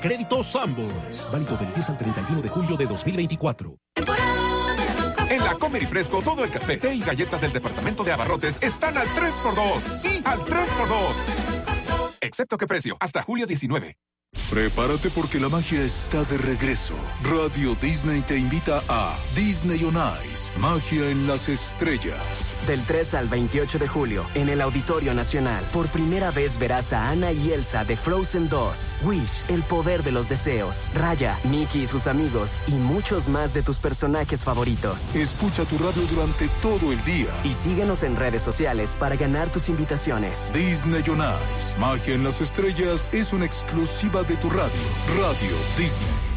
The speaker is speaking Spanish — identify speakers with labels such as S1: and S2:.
S1: Crédito Sanborns. Válido del 10 al 31 de julio de 2024.
S2: En la Comer y Fresco, todo el café, té y galletas del departamento de abarrotes están al 3x2. Sí, al 3x2. Excepto qué precio, hasta julio 19.
S3: Prepárate porque la magia está de regreso. Radio Disney te invita a Disney on Ice, magia en las estrellas.
S4: Del 3 al 28 de julio, en el Auditorio Nacional, por primera vez verás a Anna y Elsa de Frozen 2, Wish, el poder de los deseos, Raya, Mickey y sus amigos, y muchos más de tus personajes favoritos.
S3: Escucha tu radio durante todo el día.
S4: Y síguenos en redes sociales para ganar tus invitaciones.
S3: Disney on Ice, magia en las estrellas, es una exclusiva de tu radio. Radio Disney.